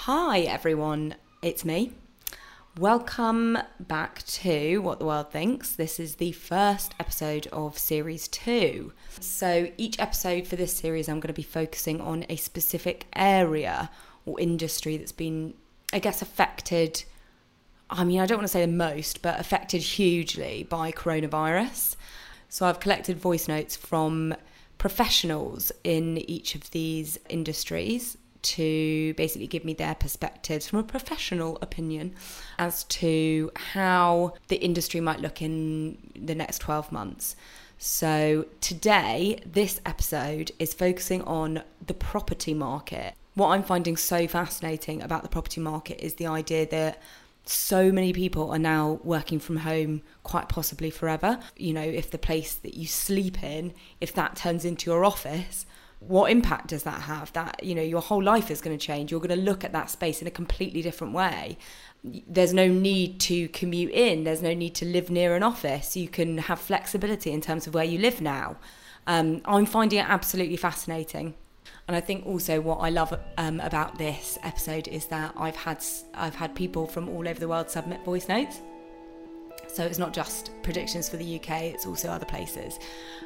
Hi everyone, it's me. Welcome back to What the World Thinks. This is the first episode of Series 2. So each episode for this series I'm going to be focusing on a specific area or industry that's been, affected, I don't want to say the most, but affected hugely by coronavirus. So I've collected voice notes from professionals in each of these industries to basically give me their perspectives from a professional opinion as to how the industry might look in the next 12 months. So today, this episode is focusing on the property market. What I'm finding so fascinating about the property market is the idea that so many people are now working from home, quite possibly forever. You know, if the place that you sleep in, if that turns into your office, what impact does that have? That, your whole life is going to change. You're going to look at that space in a completely different way. There's no need to commute in. There's no need to live near an office. You can have flexibility in terms of where you live now. I'm finding it absolutely fascinating. And I think also what I love about this episode is that I've had people from all over the world submit voice notes. So it's not just predictions for the UK, it's also other places.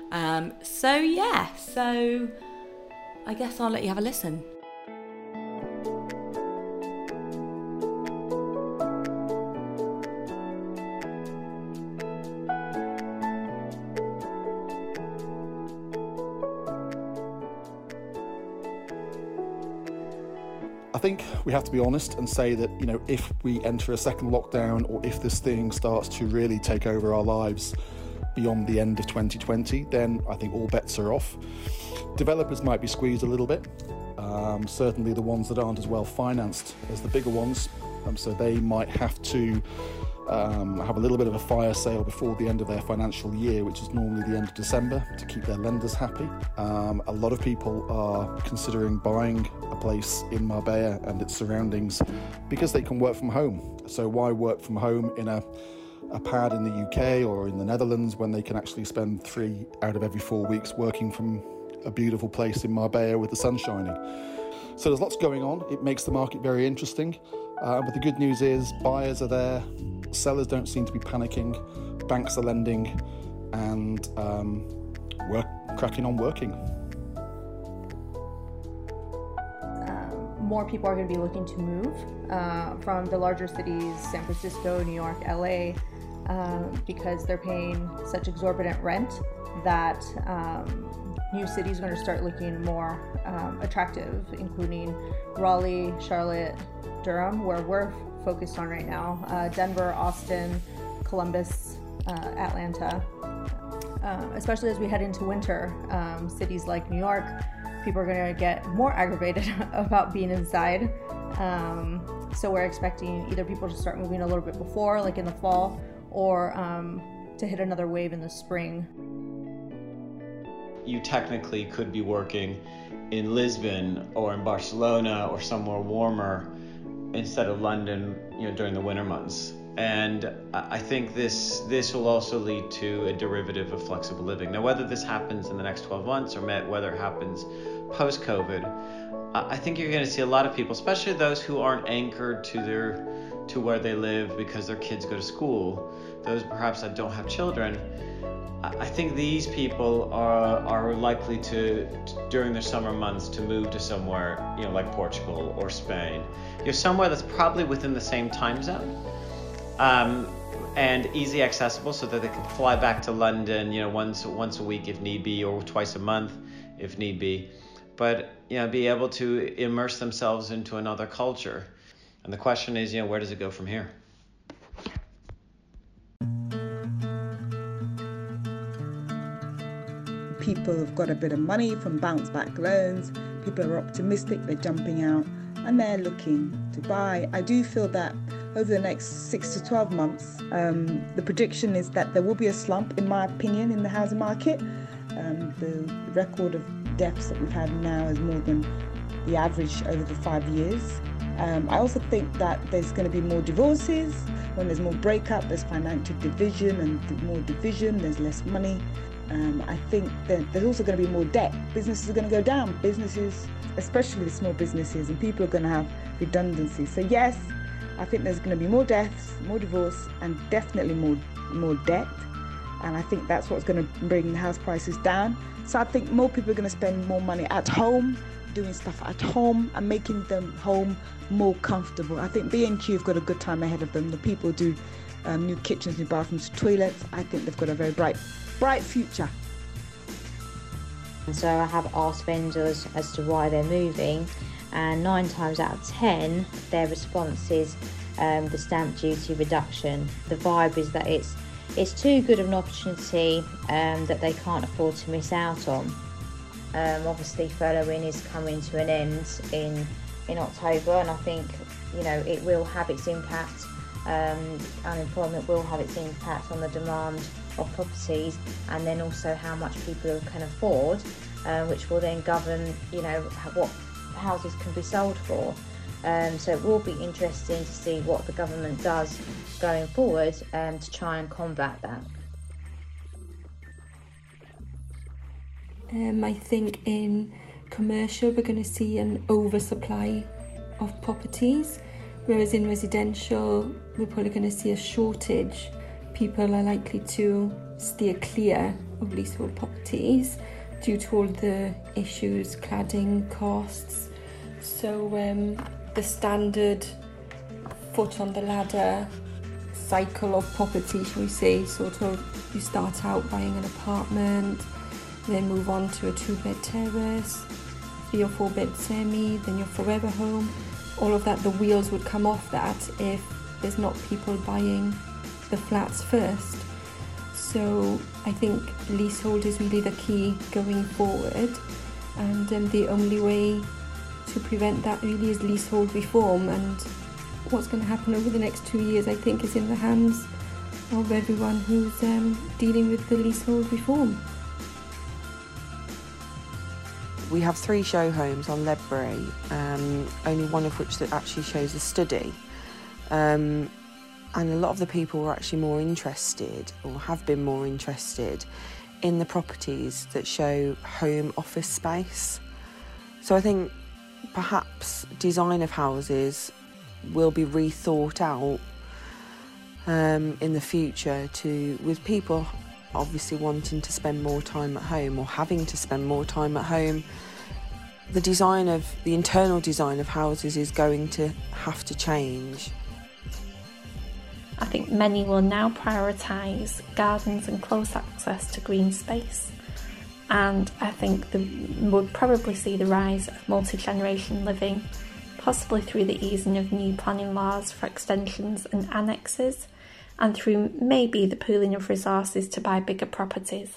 So I guess I'll let you have a listen. I think we have to be honest and say that, if we enter a second lockdown or if this thing starts to really take over our lives beyond the end of 2020, then I think all bets are off. Developers might be squeezed a little bit, certainly the ones that aren't as well financed as the bigger ones, so they might have to have a little bit of a fire sale before the end of their financial year, which is normally the end of December, to keep their lenders happy. A lot of people are considering buying a place in Marbella and its surroundings because they can work from home. So why work from home in a pad in the UK or in the Netherlands when they can actually spend 3 out of every 4 weeks working from a beautiful place in Marbella with the sun shining? So there's lots going on. It makes the market very interesting. But the good news is buyers are there, sellers don't seem to be panicking, banks are lending, and we're cracking on working. More people are going to be looking to move from the larger cities, San Francisco, New York, LA, because they're paying such exorbitant rent that new cities are going to start looking more attractive, including Raleigh, Charlotte, Durham, where we're focused on right now, Denver, Austin, Columbus, Atlanta. Especially as we head into winter, cities like New York, people are going to get more aggravated about being inside. So we're expecting either people to start moving a little bit before, like in the fall, or to hit another wave in the spring. You technically could be working in Lisbon or in Barcelona or somewhere warmer instead of London, during the winter months. And I think this will also lead to a derivative of flexible living. Now, whether this happens in the next 12 months or whether it happens post-COVID, I think you're going to see a lot of people, especially those who aren't anchored to where they live because their kids go to school, those perhaps that don't have children. I think these people are likely to, during their summer months, to move to somewhere, like Portugal or Spain. Somewhere that's probably within the same time zone, and easy accessible so that they can fly back to London, once a week if need be, or twice a month if need be. But, be able to immerse themselves into another culture. And the question is, where does it go from here? People have got a bit of money from bounce back loans. People are optimistic, they're jumping out and they're looking to buy. I do feel that over the next 6 to 12 months, the prediction is that there will be a slump, in my opinion, in the housing market. The record of deaths that we've had now is more than the average over the 5 years. I also think that there's going to be more divorces. When there's more breakup, there's financial division, and more division, there's less money. I think that there's also going to be more debt. Businesses are going to go down. Businesses, especially the small businesses, and people are going to have redundancy. So yes, I think there's going to be more deaths, more divorce, and definitely more debt. And I think that's what's going to bring the house prices down. So I think more people are going to spend more money at home, doing stuff at home and making them home more comfortable. I think B&Q have got a good time ahead of them. The people do new kitchens, new bathrooms, toilets. I think they've got a very bright future. And so I have asked vendors as to why they're moving, and 9 times out of 10 their response is the stamp duty reduction. The vibe is that it's too good of an opportunity that they can't afford to miss out on. Obviously furloughing is coming to an end in October, and I think it will have its impact. Unemployment will have its impact on the demand of properties, and then also how much people can afford, which will then govern what houses can be sold for. So it will be interesting to see what the government does going forward to try and combat that. I think in commercial we're going to see an oversupply of properties, whereas in residential we're probably going to see a shortage. People are likely to steer clear of leasehold properties due to all the issues, cladding, costs. So the standard foot on the ladder cycle of property, shall we say, sort of you start out buying an apartment, then move on to a 2-bed terrace, 3 or 4-bed semi, then your forever home. All of that, the wheels would come off that if there's not people buying the flats first. So I think leasehold is really the key going forward, and the only way to prevent that really is leasehold reform. And what's going to happen over the next 2 years, I think, is in the hands of everyone who's dealing with the leasehold reform. We have 3 show homes on Ledbury, only one of which that actually shows a study. And a lot of the people were actually more interested, or have been more interested, in the properties that show home office space. So I think perhaps design of houses will be rethought out in the future with people obviously wanting to spend more time at home or having to spend more time at home. The internal design of houses is going to have to change. I think many will now prioritise gardens and close access to green space, and I think we'll probably see the rise of multi-generation living, possibly through the easing of new planning laws for extensions and annexes, and through maybe the pooling of resources to buy bigger properties.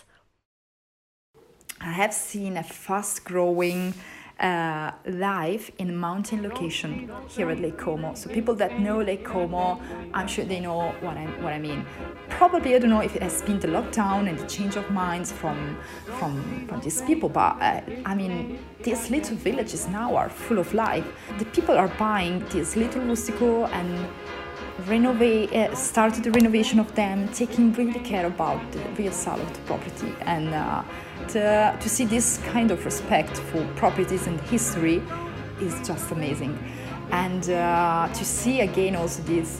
I have seen a fast-growing life in mountain location here at Lake Como. So people that know Lake Como, I'm sure they know what I mean. Probably, I don't know if it has been the lockdown and the change of minds from these people, but I mean, these little villages now are full of life. The people are buying these little rustico and started the renovation of them, taking really care about the real side of the property, and to see this kind of respect for properties and history is just amazing. And to see again also these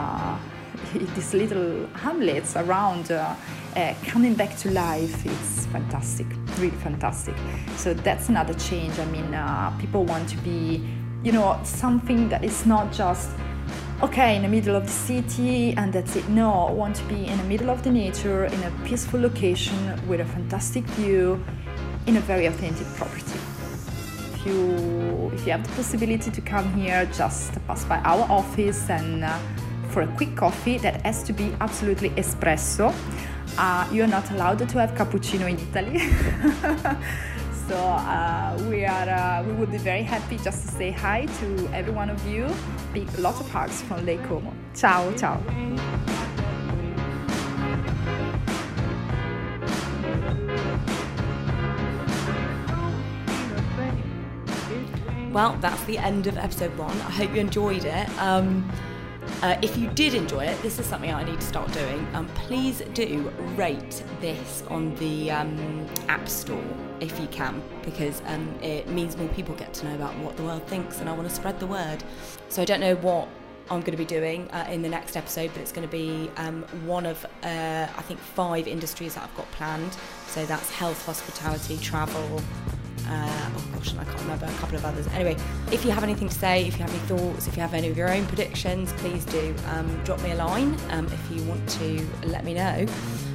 little hamlets around coming back to life, it's fantastic, really fantastic. So that's another change. I mean, people want to be, something that is not just in the middle of the city and that's it. No, I want to be in the middle of the nature, in a peaceful location with a fantastic view, in a very authentic property. If you have the possibility to come here, just pass by our office and for a quick coffee that has to be absolutely espresso. You're not allowed to have cappuccino in Italy. So we would be very happy just to say hi to every one of you. Big lot of hugs from Lake Como. Ciao, ciao. Well, that's the end of episode 1. I hope you enjoyed it. If you did enjoy it, this is something I need to start doing. Please do rate this on the App Store if you can, because it means more people get to know about what the world thinks, and I want to spread the word. So I don't know what I'm going to be doing in the next episode, but it's going to be one of I think 5 industries that I've got planned. So that's health, hospitality, travel, oh gosh, and I can't remember, a couple of others. Anyway, if you have anything to say, if you have any thoughts, if you have any of your own predictions, please do drop me a line if you want to let me know.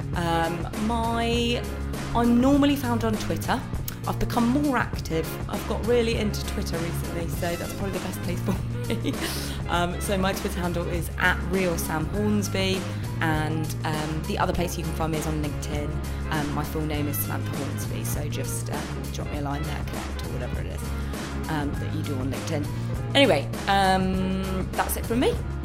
I'm normally found on Twitter. I've become more active. I've got really into Twitter recently, so that's probably the best place for me. So my Twitter handle is @RealSamHornsby, and the other place you can find me is on LinkedIn. My full name is Samantha Hornsby, so just drop me a line there, connect, or whatever it is that you do on LinkedIn. Anyway, that's it from me.